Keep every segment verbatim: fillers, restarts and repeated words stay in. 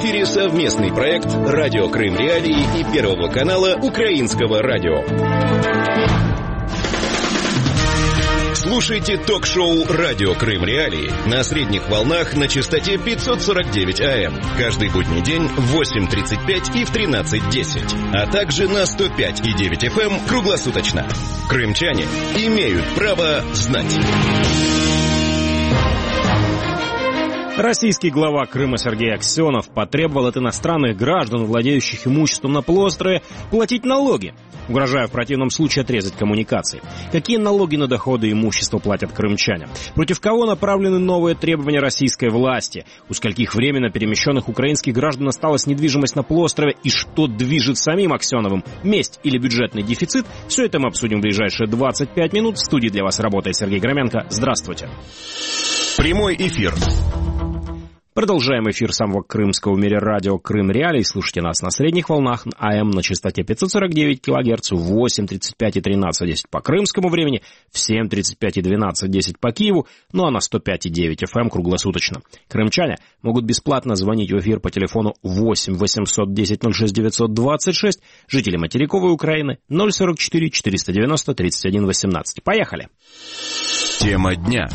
эфире совместный проект «Радио Крым Реалии» и Первого канала Украинского радио. Слушайте ток-шоу «Радио Крым Реалии» на средних волнах на частоте пятьсот сорок девять АМ каждый будний день в восемь тридцать пять и в тринадцать десять, а также на сто пять и девять эф эм круглосуточно. Крымчане имеют право знать. Российский глава Крыма Сергей Аксенов потребовал от иностранных граждан, владеющих имуществом на полуострове, платить налоги, угрожая в противном случае отрезать коммуникации. Какие налоги на доходы и имущество платят крымчане? Против кого направлены новые требования российской власти? У скольких временно перемещенных украинских граждан осталась недвижимость на полуострове? И что движет самим Аксеновым? Месть или бюджетный дефицит? Все это мы обсудим в ближайшие двадцать пять минут. В студии для вас работает Сергей Громенко. Здравствуйте. Прямой эфир. Продолжаем эфир самого крымского в мире радио Крым Реалии. Слушайте нас на средних волнах АМ на частоте пятьсот сорок девять килогерц в восемь тридцать пять и тринадцать десять по крымскому времени, в семь тридцать пять и двенадцать десять по Киеву, ну а на сто пять и девять эф эм круглосуточно. Крымчане могут бесплатно звонить в эфир по телефону восемь восемьсот десять ноль шесть девятьсот двадцать шесть, жители материковой Украины ноль сорок четыре четыреста девяносто тридцать один восемнадцать. Поехали! Тема дня.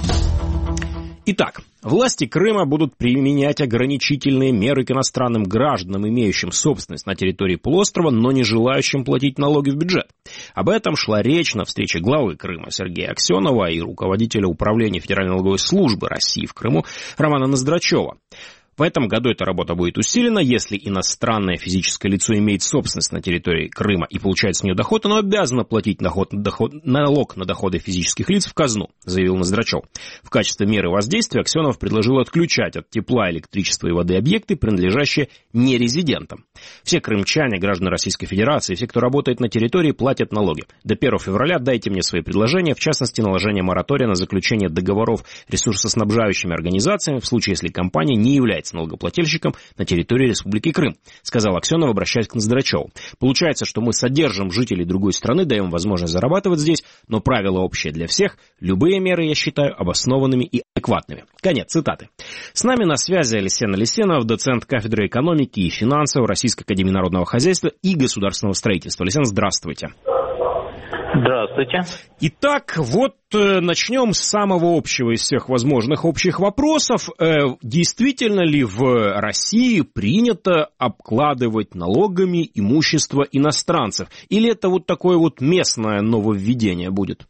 Итак, власти Крыма будут применять ограничительные меры к иностранным гражданам, имеющим собственность на территории полуострова, но не желающим платить налоги в бюджет. Об этом шла речь на встрече главы Крыма Сергея Аксенова и руководителя управления Федеральной налоговой службы России в Крыму Романа Ноздрачева. В этом году эта работа будет усилена. Если иностранное физическое лицо имеет собственность на территории Крыма и получает с нее доход, оно обязано платить доход, доход, налог на доходы физических лиц в казну, заявил Ноздрачев. В качестве меры воздействия Аксенов предложил отключать от тепла, электричества и воды объекты, принадлежащие нерезидентам. Все крымчане, граждане Российской Федерации, все, кто работает на территории, платят налоги. До первого февраля дайте мне свои предложения, в частности, наложение моратория на заключение договоров ресурсоснабжающими организациями в случае, если компания не является налогоплательщиком на территории Республики Крым, сказал Аксенов, обращаясь к Ноздрачеву. Получается, что мы содержим жителей другой страны, даем возможность зарабатывать здесь, но правило общее для всех. Любые меры, я считаю, обоснованными и адекватными. Конец цитаты. С нами на связи Алисен Алисенов, доцент кафедры экономики и финансов Российской академии народного хозяйства и государственного строительства. Алисен, здравствуйте. Здравствуйте. Итак, вот э, начнем с самого общего из всех возможных общих вопросов. Э, действительно ли в России принято обкладывать налогами имущество иностранцев? Или это вот такое вот местное нововведение будет?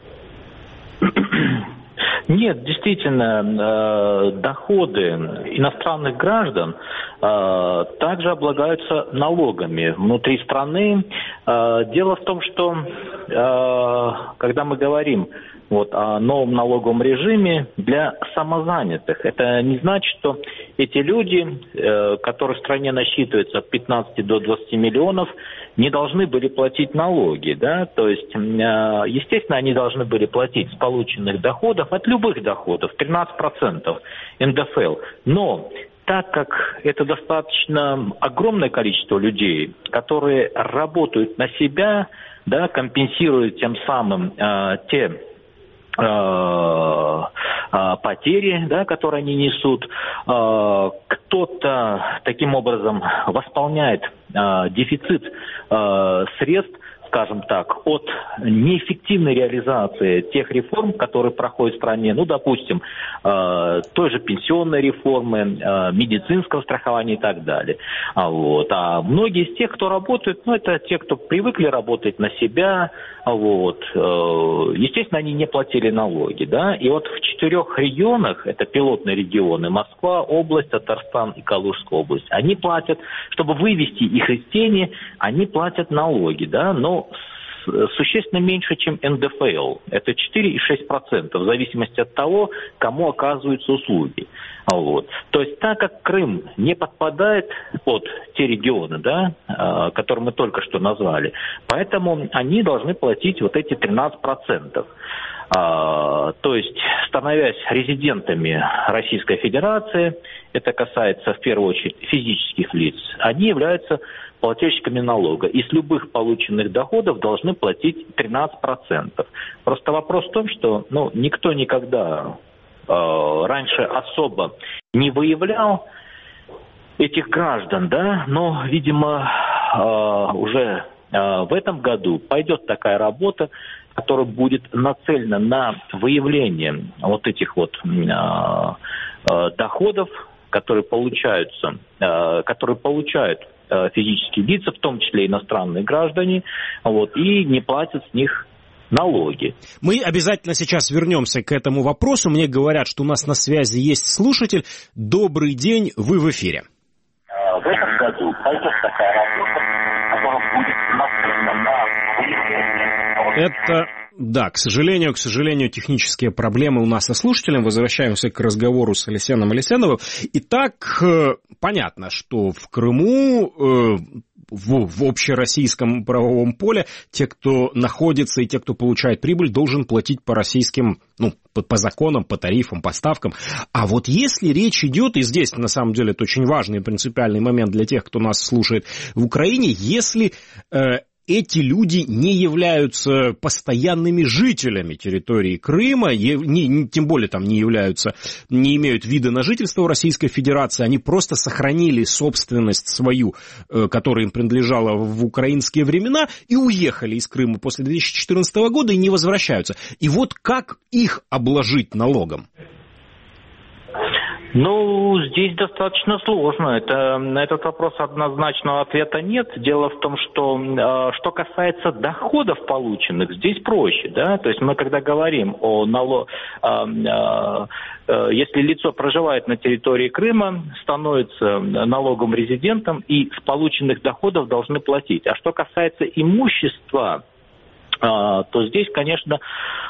Нет, действительно, доходы иностранных граждан также облагаются налогами внутри страны. Дело в том, что когда мы говорим вот о новом налоговом режиме для самозанятых, это не значит, что эти люди, которые в стране насчитываются от пятнадцати до двадцати миллионов, не должны были платить налоги, да, то есть, естественно, они должны были платить с полученных доходов, от любых доходов, тринадцать процентов эн дэ эф эл, но так как это достаточно огромное количество людей, которые работают на себя, да, компенсируют тем самым э, те потери, да, которые они несут. Кто-то таким образом восполняет дефицит средств, скажем так, от неэффективной реализации тех реформ, которые проходят в стране, ну, допустим, э, той же пенсионной реформы, э, медицинского страхования и так далее. А, вот. а многие из тех, кто работают, ну, это те, кто привыкли работать на себя, вот. э, естественно, они не платили налоги, да, и вот в четырех регионах, это пилотные регионы, Москва, область, Татарстан и Калужская область, они платят, чтобы вывести их из тени, они платят налоги, да, но существенно меньше, чем эн дэ эф эл. Это четыре и шесть десятых процента в зависимости от того, кому оказываются услуги. Вот. То есть так как Крым не подпадает под те регионы, да, которые мы только что назвали, поэтому они должны платить вот эти тринадцать процентов. А, то есть, становясь резидентами Российской Федерации, это касается в первую очередь физических лиц, они являются плательщиками налога и с любых полученных доходов должны платить тринадцать процентов. Просто вопрос в том, что ну, никто никогда э, раньше особо не выявлял этих граждан, да, но, видимо, э, уже э, в этом году пойдет такая работа, которая будет нацелена на выявление вот этих вот э, э, доходов, которые получаются, э, которые получают э, физические лица, в том числе иностранные граждане, вот, и не платят с них налоги. Мы обязательно сейчас вернемся к этому вопросу. Мне говорят, что у нас на связи есть слушатель. Добрый день, вы в эфире. В этом году пойдет такая работа, которая будет нацелена на выявление. Это... Да, к сожалению, к сожалению, технические проблемы у нас со слушателем. Возвращаемся к разговору с Алисеном Алисеновым. Итак, понятно, что в Крыму, в, в общероссийском правовом поле, те, кто находится и те, кто получает прибыль, должен платить по российским, ну, по, по законам, по тарифам, по ставкам. А вот если речь идет, и здесь, на самом деле, это очень важный и принципиальный момент для тех, кто нас слушает в Украине, если... Э, эти люди не являются постоянными жителями территории Крыма, не, не, тем более там не являются, не имеют вида на жительство в Российской Федерации, они просто сохранили собственность свою, которая им принадлежала в украинские времена, и уехали из Крыма после две тысячи четырнадцатого года и не возвращаются. И вот как их обложить налогом? Ну, здесь достаточно сложно. Это, на этот вопрос однозначного ответа нет. Дело в том, что э, что касается доходов полученных, здесь проще, да. То есть мы когда говорим о налог, э, э, э, если лицо проживает на территории Крыма, становится налоговым резидентом и с полученных доходов должны платить. А что касается имущества, то здесь, конечно,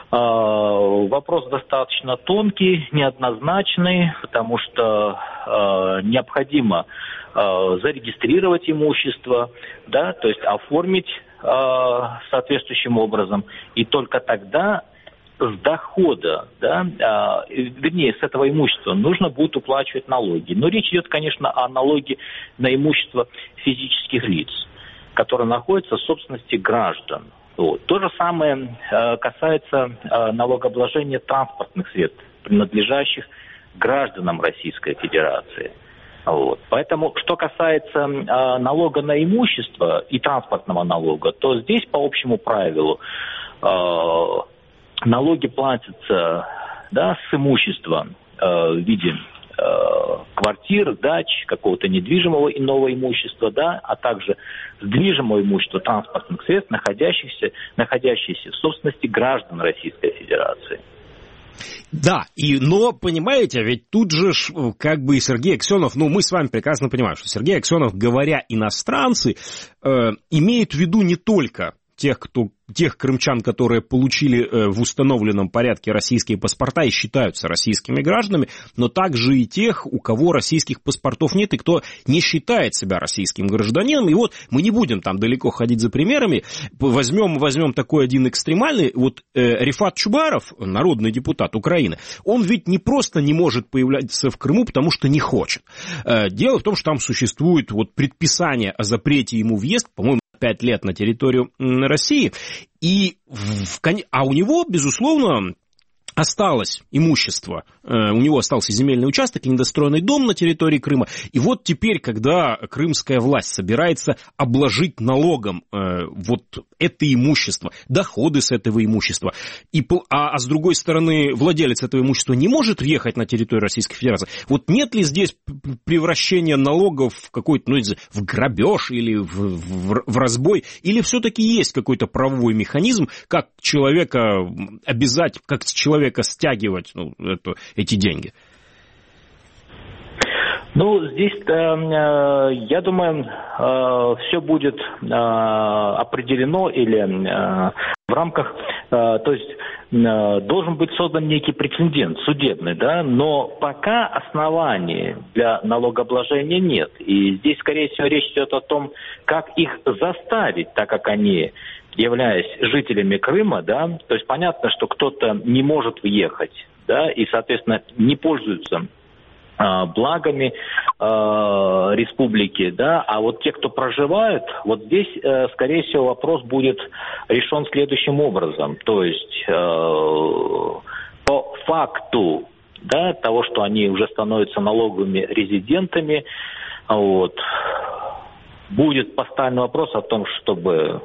вопрос достаточно тонкий, неоднозначный, потому что необходимо зарегистрировать имущество, да, то есть оформить соответствующим образом, и только тогда с дохода, да, вернее, с этого имущества нужно будет уплачивать налоги. Но речь идет, конечно, о налоге на имущество физических лиц, которые находятся в собственности граждан. Вот. То же самое э, касается э, налогообложения транспортных средств, принадлежащих гражданам Российской Федерации. Вот. Поэтому, что касается э, налога на имущество и транспортного налога, то здесь по общему правилу э, налоги платятся, да, с имущества э, в виде квартир, дач, какого-то недвижимого иного имущества, да, а также с движимого имущества транспортных средств, находящихся, находящихся в собственности граждан Российской Федерации. Да, и, но, понимаете, ведь тут же как бы и Сергей Аксенов, ну, мы с вами прекрасно понимаем, что Сергей Аксенов, говоря иностранцы, э, имеет в виду не только тех, кто, тех крымчан, которые получили э, в установленном порядке российские паспорта и считаются российскими гражданами, но также и тех, у кого российских паспортов нет и кто не считает себя российским гражданином. И вот мы не будем там далеко ходить за примерами. Возьмем, возьмем такой один экстремальный. Вот э, Рифат Чубаров, народный депутат Украины, он ведь не просто не может появляться в Крыму, потому что не хочет. Э, дело в том, что там существует вот предписание о запрете ему въезд, по-моему, пять лет на территорию России, и в, а у него, безусловно, осталось имущество, у него остался земельный участок и недостроенный дом на территории Крыма. И вот теперь, когда крымская власть собирается обложить налогом э, вот это имущество, доходы с этого имущества, и, а, а с другой стороны владелец этого имущества не может въехать на территорию Российской Федерации, вот нет ли здесь превращения налогов в какой-то, ну, в грабеж или в, в, в разбой, или все-таки есть какой-то правовой механизм, как человека обязать, как человека стягивать, ну, эту, эти деньги? Ну, здесь, э, я думаю, э, все будет э, определено или э, в рамках, э, то есть э, должен быть создан некий прецедент судебный, да, но пока оснований для налогообложения нет. И здесь, скорее всего, речь идет о том, как их заставить, так как они, являясь жителями Крыма, да, то есть понятно, что кто-то не может въехать, да, и, соответственно, не пользуется э, благами э, республики, да, а вот те, кто проживают, вот здесь, э, скорее всего, вопрос будет решен следующим образом, то есть э, по факту, да, того, что они уже становятся налоговыми резидентами, Вот. Будет поставлен вопрос о том, чтобы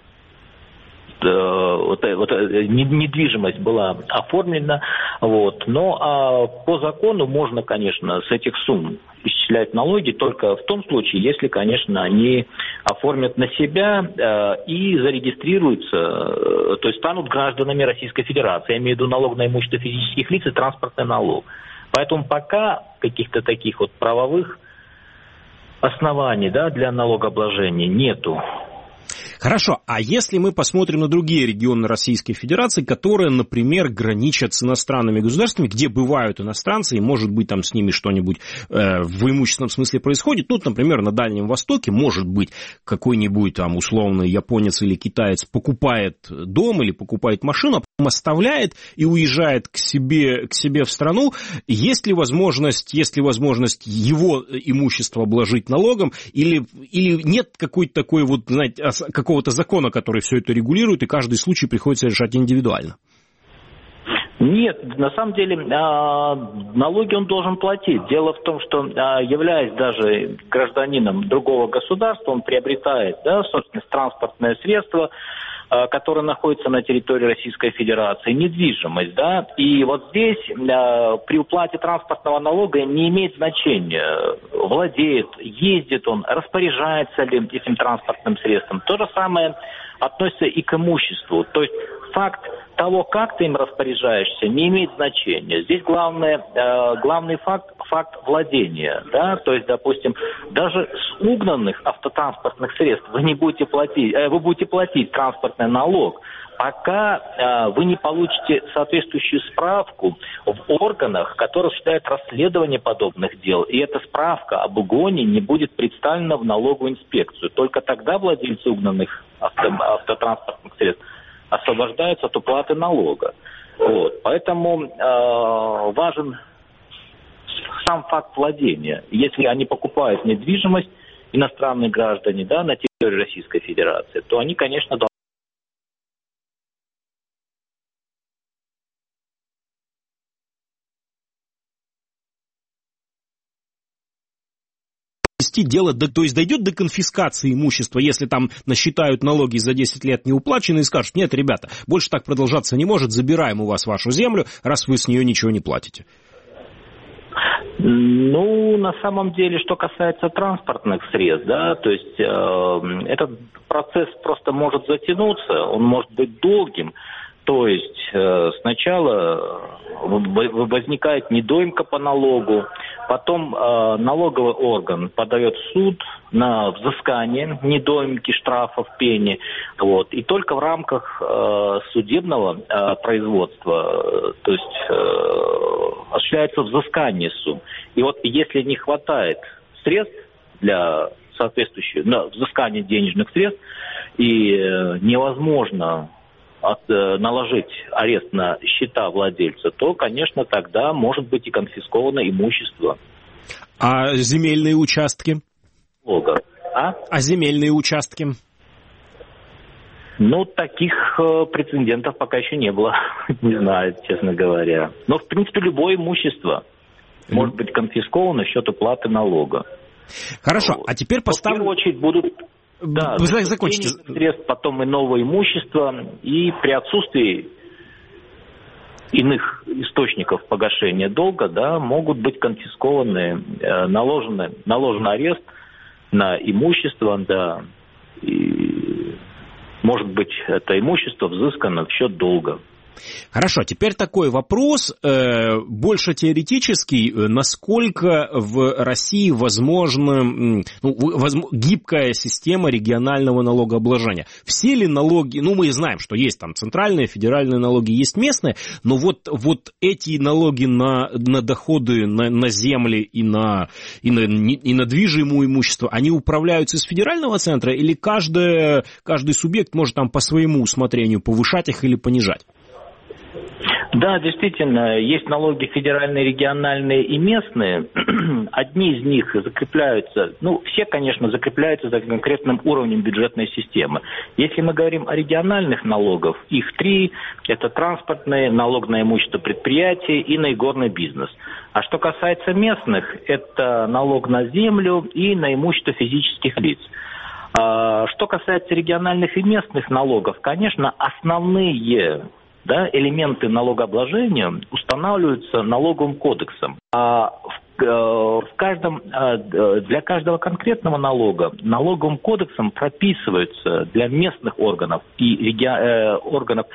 вот, вот, недвижимость была оформлена, вот. Но а по закону можно, конечно, с этих сумм исчислять налоги только в том случае, если, конечно, они оформят на себя э, и зарегистрируются, э, то есть станут гражданами Российской Федерации. Я имею в виду налог на имущество физических лиц и транспортный налог. Поэтому пока каких-то таких вот правовых оснований, да, для налогообложения нету. Хорошо, а если мы посмотрим на другие регионы Российской Федерации, которые, например, граничат с иностранными государствами, где бывают иностранцы, и, может быть, там с ними что-нибудь э, в имущественном смысле происходит, ну, например, на Дальнем Востоке, может быть, какой-нибудь там условный японец или китаец покупает дом или покупает машину, а потом оставляет и уезжает к себе, к себе в страну, есть ли возможность, есть ли возможность его имущество обложить налогом, или, или нет какой-то такой вот, знаете, какого-то закона, который все это регулирует, и каждый случай приходится решать индивидуально? Нет, на самом деле налоги он должен платить. Дело в том, что, являясь даже гражданином другого государства, он приобретает, да, собственно, транспортное средство, которое находится на территории Российской Федерации, недвижимость, да, и вот здесь при уплате транспортного налога не имеет значения, владеет, ездит он, распоряжается ли этим транспортным средством. То же самое относится и к имуществу, то есть факт того, как ты им распоряжаешься, не имеет значения. Здесь главное, э, главный факт, факт владения, да, то есть, допустим, даже с угнанных автотранспортных средств вы не будете платить, э, вы будете платить транспортный налог, пока э, вы не получите соответствующую справку в органах, которые осуществляют расследование подобных дел, и эта справка об угоне не будет представлена в налоговую инспекцию. Только тогда владельцы угнанных авто, автотранспортных средств освобождаются от уплаты налога. Вот. Поэтому э, важен сам факт владения. Если они покупают недвижимость, иностранные граждане, да, на территории Российской Федерации, то они, конечно, должны дело, то есть дойдет до конфискации имущества, если там насчитают налоги за десять лет не уплачены и скажут: нет, ребята, больше так продолжаться не может, забираем у вас вашу землю, раз вы с нее ничего не платите. Ну, на самом деле, что касается транспортных средств, да, то есть э, этот процесс просто может затянуться, он может быть долгим. То есть э, сначала возникает недоимка по налогу, потом э, налоговый орган подает в суд на взыскание недоимки, штрафов, пени, вот, и только в рамках э, судебного э, производства, э, то есть э, осуществляется взыскание сумм. И вот если не хватает средств для соответствующего, на взыскания денежных средств, и э, невозможно От, э, наложить арест на счета владельца, то, конечно, тогда может быть и конфисковано имущество. А земельные участки? А? А земельные участки? Ну, таких э, прецедентов пока еще не было, не знаю, честно говоря. Но, в принципе, любое имущество mm. может быть конфисковано в счет уплаты налога. Хорошо, вот. А теперь поставим... В первую очередь будут... Да, вы закончите. Средств, потом и новое имущество, и при отсутствии иных источников погашения долга, да, могут быть конфискованы, э, наложены, наложен арест на имущество, да, и, может быть, это имущество взыскано в счет долга. Хорошо, теперь такой вопрос, э, больше теоретический, насколько в России возможна ну, возможно, гибкая система регионального налогообложения. Все ли налоги, ну мы знаем, что есть там центральные, федеральные налоги, есть местные, но вот, вот эти налоги на, на доходы, на, на земли и на, и, на, и на движимое имущество, они управляются из федерального центра или каждый, каждый субъект может там по своему усмотрению повышать их или понижать? Да, действительно, есть налоги федеральные, региональные и местные. Одни из них закрепляются, ну, все, конечно, закрепляются за конкретным уровнем бюджетной системы. Если мы говорим о региональных налогах, их три. Это транспортный, налог на имущество предприятий и на игорный бизнес. А что касается местных, это налог на землю и на имущество физических лиц. Что касается региональных и местных налогов, конечно, основные... Да, элементы налогообложения устанавливаются налоговым кодексом. А в, в каждом, для каждого конкретного налога налоговым кодексом прописываются для местных органов и реги... органов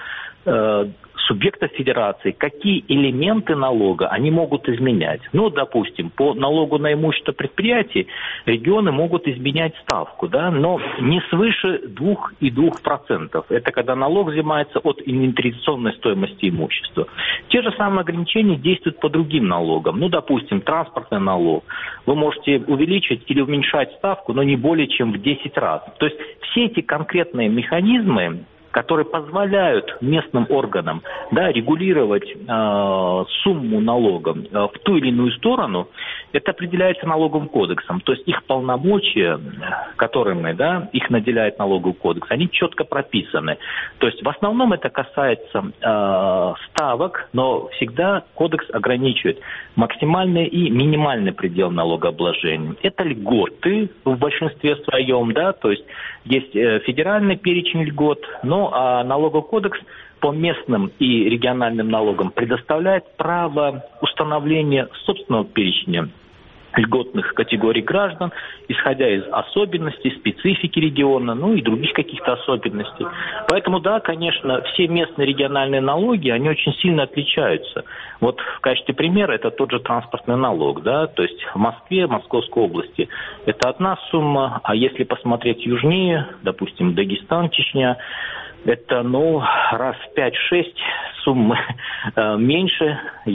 субъектов федерации, какие элементы налога они могут изменять. Ну, допустим, по налогу на имущество предприятий регионы могут изменять ставку, да, но не свыше двух целых двух десятых процента. Это когда налог взимается от инвентаризационной стоимости имущества. Те же самые ограничения действуют по другим налогам. Ну, допустим, транспортный налог. Вы можете увеличить или уменьшать ставку, но не более чем в десять раз. То есть все эти конкретные механизмы, которые позволяют местным органам, да, регулировать э, сумму налога э, в ту или иную сторону, это определяется налоговым кодексом. То есть их полномочия, которыми, да, их наделяет налоговый кодекс, они четко прописаны. То есть в основном это касается э, ставок, но всегда кодекс ограничивает максимальный и минимальный предел налогообложения. Это льготы в большинстве своем, да, то есть есть э, федеральный перечень льгот, но а налоговый кодекс по местным и региональным налогам предоставляет право установления собственного перечня льготных категорий граждан, исходя из особенностей, специфики региона, ну и других каких-то особенностей. Поэтому, да, конечно, все местные региональные налоги, они очень сильно отличаются. Вот в качестве примера это тот же транспортный налог, да, то есть в Москве, Московской области это одна сумма, а если посмотреть южнее, допустим, Дагестан, Чечня, это, ну, раз в пять-шесть суммы э, меньше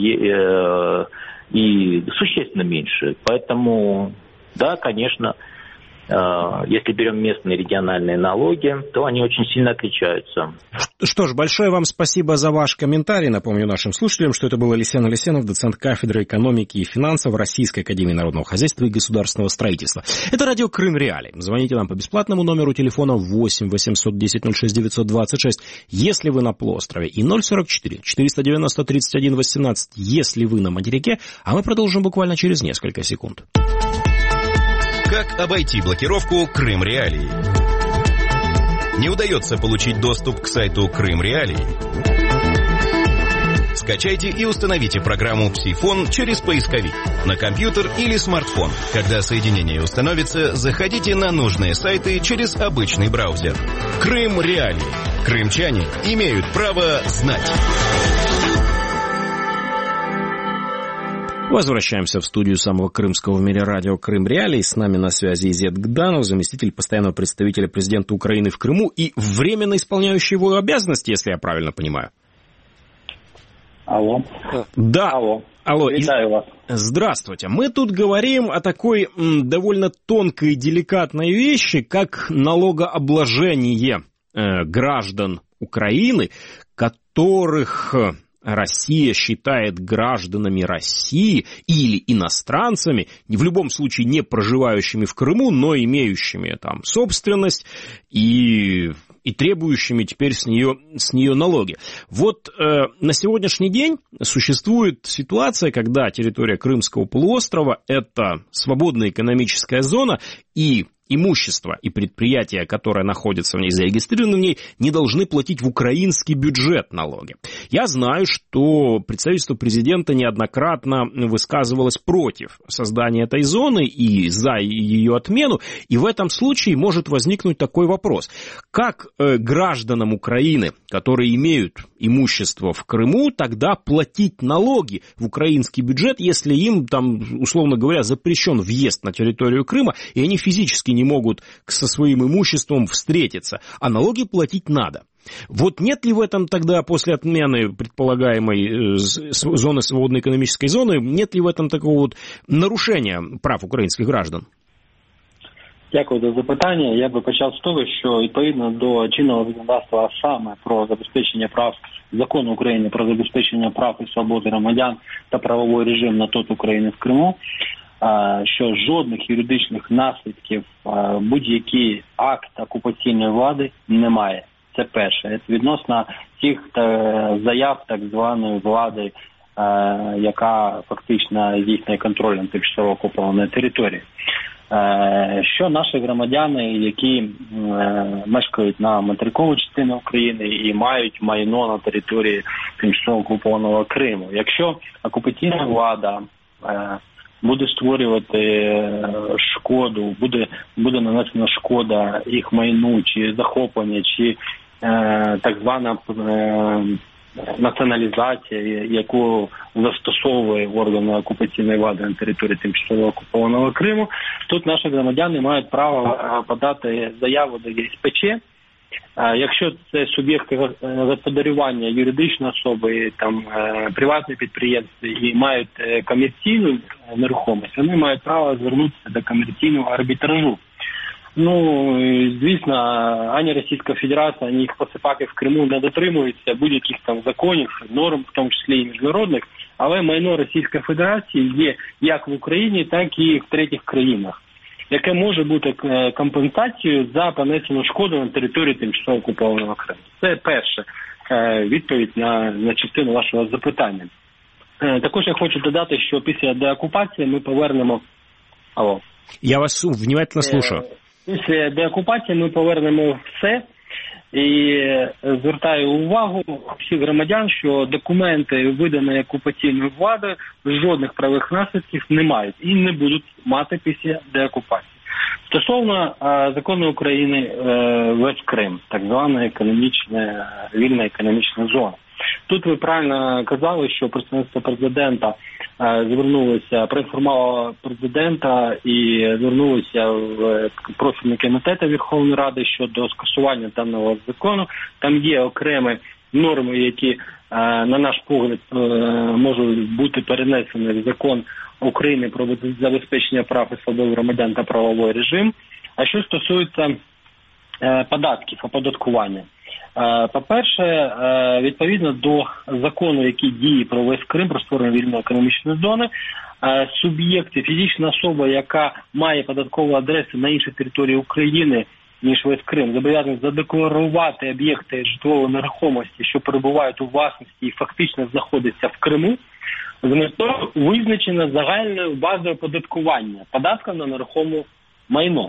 э, и существенно меньше. Поэтому, да, конечно, э, если берем местные региональные налоги, то они очень сильно отличаются. Что ж, большое вам спасибо за ваш комментарий. Напомню нашим слушателям, что это был Алексей Алексенов, доцент кафедры экономики и финансов Российской академии народного хозяйства и государственного строительства. Это радио Крым Реалии. Звоните нам по бесплатному номеру телефона восемь восемьсот десять ноль шесть девятьсот двадцать шесть, если вы на полуострове, и ноль сорок четыре четыреста девяносто тридцать один восемнадцать, если вы на материке, а мы продолжим буквально через несколько секунд. Как обойти блокировку Крым Реалии? Не удается получить доступ к сайту Крым Реалии? Скачайте и установите программу «Псифон» через поисковик на компьютер или смартфон. Когда соединение установится, заходите на нужные сайты через обычный браузер. Крым Реалии. Крымчане имеют право знать. Возвращаемся в студию самого крымского в мире радио Крым Реалии. С нами на связи Изет Гданов, заместитель постоянного представителя президента Украины в Крыму и временно исполняющий его обязанности, если я правильно понимаю. Алло. Да. Алло. Алло. Витаю вас. Здравствуйте. Мы тут говорим о такой м, довольно тонкой и деликатной вещи, как налогообложение э, граждан Украины, которых Россия считает гражданами России или иностранцами, в любом случае не проживающими в Крыму, но имеющими там собственность и, и требующими теперь с нее, с нее налоги. Вот э, на сегодняшний день существует ситуация, когда территория Крымского полуострова – это свободная экономическая зона, и имущество и предприятия, которые находятся в ней, зарегистрированы в ней, не должны платить в украинский бюджет налоги. Я знаю, что представительство президента неоднократно высказывалось против создания этой зоны и за ее отмену, и в этом случае может возникнуть такой вопрос. Как э, гражданам Украины, которые имеют имущество в Крыму, тогда платить налоги в украинский бюджет, если им, там, условно говоря, запрещен въезд на территорию Крыма, и они физически не могут со своим имуществом встретиться, а налоги платить надо. Вот нет ли в этом тогда, после отмены предполагаемой зоны, свободной экономической зоны, нет ли в этом такого вот нарушения прав украинских граждан? Дякую за запитання. Я би почав з того, що відповідно до чинного законодавства, саме про забезпечення прав, закону України про забезпечення прав і свободи громадян та правовий режим на ТОТ України в Криму, що жодних юридичних наслідків будь-який акт окупаційної влади немає. Це перше. Це відносно тих заяв так званої влади, яка фактично здійснює контроль над тимчасово окупованою територією. Що наші громадяни, які мешкають на материковій частині України і мають майно на території тимчасово окупованого Криму. Якщо окупаційна влада буде створювати шкоду, буде, буде нанесена шкода їх майну, чи захоплення, чи е, так звана е, націоналізація, яку застосовує органи окупаційної влади на території тимчасово окупованого Криму, тут наші громадяни мають право подати заяву до Є С П Ч. Якщо це суб'єкти господарювання, юридичні особи, там приватні підприємства і мають комерційну нерухомість, вони мають право звернутися до комерційного арбітражу. Ну, звісно, ані Російська Федерація, ані їх посипаки в Криму не дотримуються будь-яких там законів, норм, в тому числі і міжнародних, але майно Російської Федерації є як в Україні, так і в третіх країнах, яке може бути компенсацією за понесену шкоду на території тимчасово окупованого Криму. Це перша відповідь на, на частину вашого запитання. Також я хочу додати, що після деокупації ми повернемо... Алло. Я вас внимательно слушаю. Після деокупації ми повернемо все. І звертаю увагу всіх громадян, що документи, видані окупаційною владою, жодних правових наслідків не мають і не будуть мати після деокупації. Стосовно а, закону України е, весь Крим, так звана економічна, вільна економічна зона. Тут ви правильно казали, що представництво президента е, звернулося, проінформувало президента і звернулося в профільні комітети Верховної Ради щодо скасування даного закону. Там є окремі норми, які, е, на наш погляд, е, можуть бути перенесені в закон України про забезпечення прав і свобод громадян та правовий режим. А що стосується е, податків, оподаткування. По-перше, відповідно до закону, який діє про весь Крим, про створення вільної економічної зони, суб'єкти, фізична особа, яка має податкову адресу на іншій території України, ніж весь Крим, зобов'язані задекларувати об'єкти житлової нерухомості, що перебувають у власності і фактично знаходяться в Криму, з метою визначено загальною базою оподаткування податком на нерухоме майно.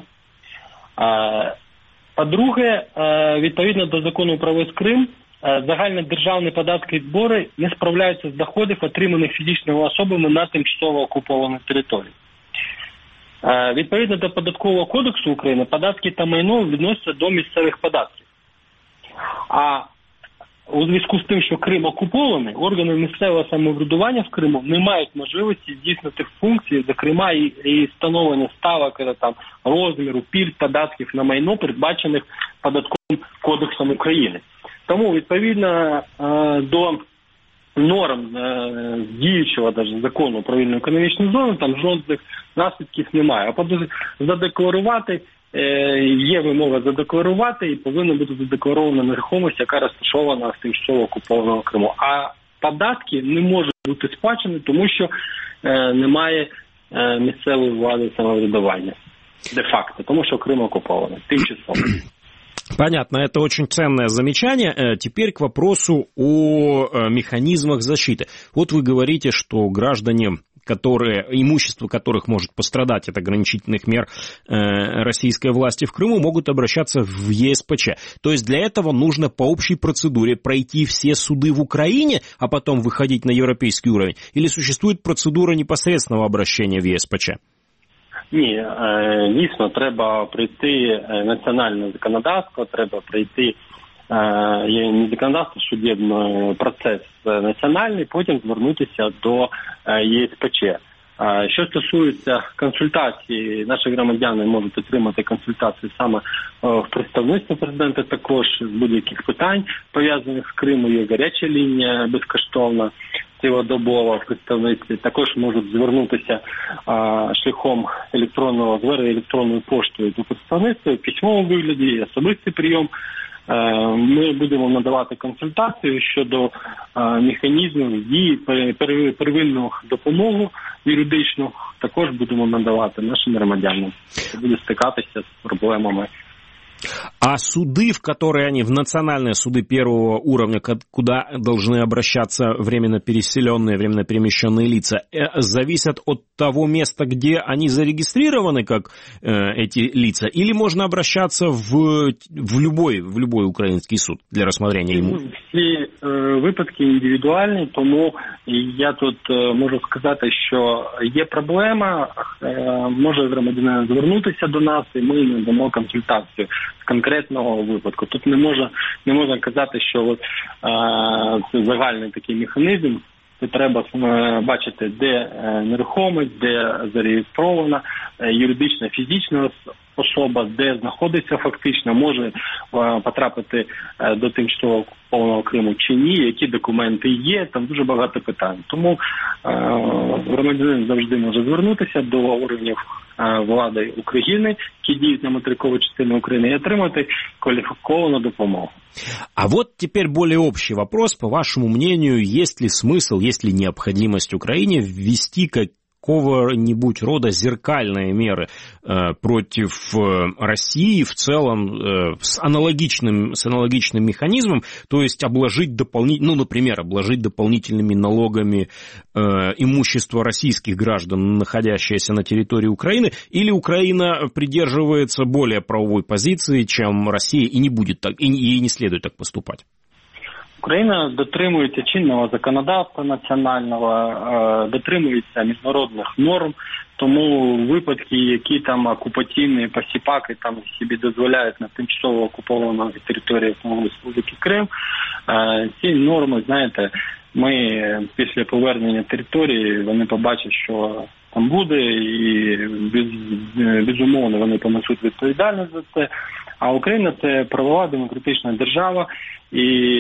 По-друге, відповідно до закону про весь Крим, загальнодержавні податки і збори не справляються з доходів, отриманих фізичними особами на тимчасово окупованій території. Відповідно до Податкового кодексу України, податки та майно відносяться до місцевих податків. А у зв'язку з тим, що Крим окупований, органи місцевого самоврядування в Криму не мають можливості здійснити функції, зокрема і, і встановлення ставок, там, розміру, пільг, податків на майно, передбачених Податковим кодексом України. Тому, відповідно до норм діючого даже закону про вільну економічну зону, там жодних наслідків немає. А задекларувати, є вимога задекларувати і повинна бути задекларована нерухомість, яка розташована в тимчасово окупованому Криму. А податки не можуть бути сплачені, тому що е, немає е, місцевої влади самоврядування. Де-факто, тому что Крым оккупирован, тимчасово. Понятно, это очень ценное замечание. Теперь к вопросу о механизмах защиты. Вот вы говорите, что граждане, которые, имущество которых может пострадать от ограничительных мер э, российской власти в Крыму, могут обращаться в Е С П Ч. То есть для этого нужно по общей процедуре пройти все суды в Украине, а потом выходить на европейский уровень? Или существует процедура непосредственного обращения в Е С П Ч? Ні, дійсно, треба пройти національне законодавство, треба пройти не законодавство, судебний процес національний, потім звернутися до Є С П Ч. Що стосується консультації, наші громадяни можуть отримати консультації саме в представництві президента, також з будь-яких питань, пов'язаних з Кримом, є гаряча лінія безкоштовна. цілодобово представниці також можуть звернутися а, шляхом електронного звернення електронною поштою до представництва, в письмовому вигляді, особистий прийом. А, ми будемо надавати консультацію щодо а, механізмів дії первинну допомогу юридичну, також будемо надавати нашим громадянам, хто буде стикатися з проблемами. А суды, в которые они, в национальные суды первого уровня, куда должны обращаться временно переселенные, временно перемещенные лица, зависят от того места, где они зарегистрированы, как э, эти лица, или можно обращаться в, в, любой, в любой український суд для рассмотрения ему? Всі е, випадки індивідуальні, тому я тут е, можу сказати, що є проблема, е, може громадянин звернутися до нас, і ми надамо консультацію з конкретного випадку. Тут не можна, не можна казати, що от, е, це загальний такий механізм. Це треба е, бачити, де е, нерухомість, де зареєстрована е, юридична, фізична особа, де знаходиться фактично, може е, потрапити е, до тимчасово окупованого Криму чи ні, які документи є, там дуже багато питань. Тому е, громадянин завжди може звернутися до органів е, влади України, які діють на материковій частині України, і отримати кваліфіковану допомогу. А вот теперь более общий вопрос. По вашему мнению, есть ли смысл, есть ли необходимость Украине ввести какого-нибудь рода зеркальные меры э, против э, России в целом э, с аналогичным, с аналогичным механизмом, то есть обложить дополнительно, ну, например, обложить дополнительными налогами э, имущество российских граждан, находящееся на территории Украины, или Украина придерживается более правовой позиции, чем Россия, и не будет так, и, и не следует так поступать? Україна дотримується чинного законодавства національного, дотримується міжнародних норм, тому випадки, які там окупаційні посіпаки там собі дозволяють на тимчасово окупованій території Республіки Крим, ці норми, знаєте, ми після повернення території, вони побачать, що там буде, і без, безумовно вони понесуть відповідальність за це. А Україна – це правова демократична держава, і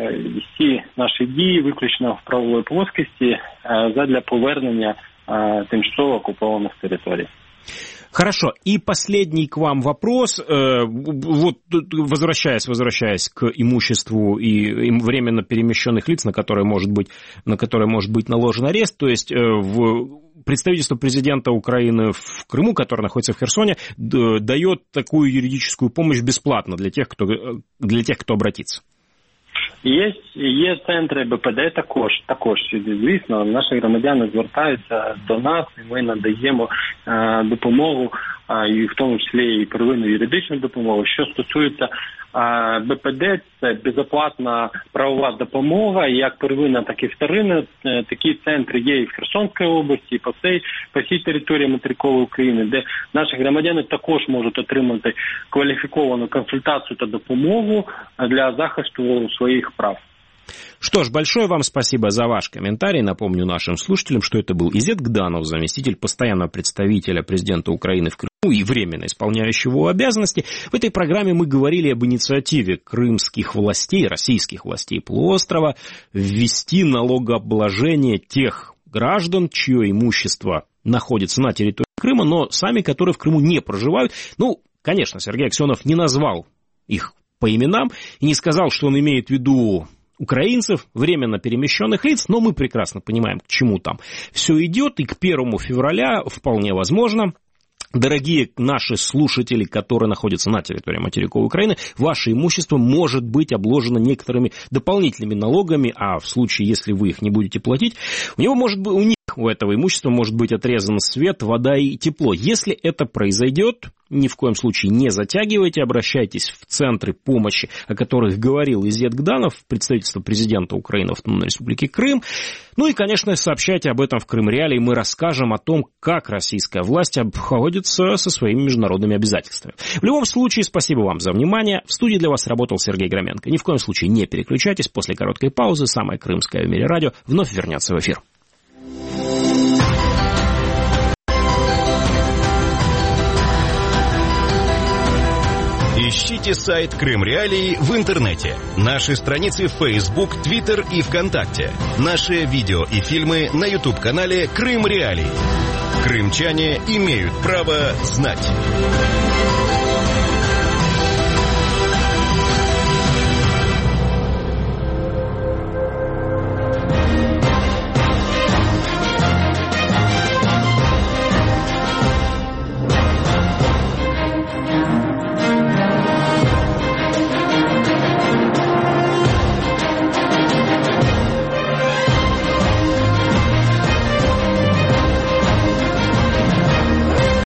всі наші дії виключно в правовій плоскості задля повернення тимчасово окупованих територій. Хорошо. И последний к вам вопрос. Вот возвращаясь, возвращаясь к имуществу и временно перемещенных лиц, на которые может быть, на которые может быть наложен арест, то есть в представительство президента Украины в Крыму, которое находится в Херсоне, дает такую юридическую помощь бесплатно для тех, кто, для тех, кто обратится. Є, є центри Б П Д також, також, звісно, наші громадяни звертаються до нас, і ми надаємо е, допомогу, е, і в тому числі і первинну юридичну допомогу. Що стосується е, Б П Д, це безоплатна правова допомога, як первинна, так і вторинна. Е, такі центри є і в Херсонській області, і по всій, по всій території материкової України, де наші громадяни також можуть отримати кваліфіковану консультацію та допомогу для захисту своїх прав. Что ж, большое вам спасибо за ваш комментарий. Напомню нашим слушателям, что это был Изет Гданов, заместитель постоянного представителя президента Украины в Крыму и временно исполняющего обязанности. В этой программе мы говорили об инициативе крымских властей, российских властей полуострова, ввести налогообложение тех граждан, чье имущество находится на территории Крыма, но сами, которые в Крыму не проживают. Ну, конечно, Сергей Аксенов не назвал их по именам и не сказал, что он имеет в виду украинцев, временно перемещенных лиц, но мы прекрасно понимаем, к чему там все идет, и к первому февраля вполне возможно, дорогие наши слушатели, которые находятся на территории материковой Украины, ваше имущество может быть обложено некоторыми дополнительными налогами, а в случае, если вы их не будете платить, у него может быть, у них, у этого имущества может быть отрезан свет, вода и тепло. Если это произойдет, ни в коем случае не затягивайте, обращайтесь в центры помощи, о которых говорил Изет Гданов, представительство президента Украины в Автономной Республике Крым. Ну и, конечно, сообщайте об этом в Крым-Реалии, мы расскажем о том, как российская власть обходится со своими международными обязательствами. В любом случае, спасибо вам за внимание. В студии для вас работал Сергей Громенко. Ни в коем случае не переключайтесь, после короткой паузы самое крымское в мире радио вновь вернется в эфир. Ищите Ищите сайт Крым Реалии в интернете, наши страницы в Facebook, Twitter и ВКонтакте, наши видео и фильмы на YouTube-канале Крым Реалии. Крымчане имеют право знать.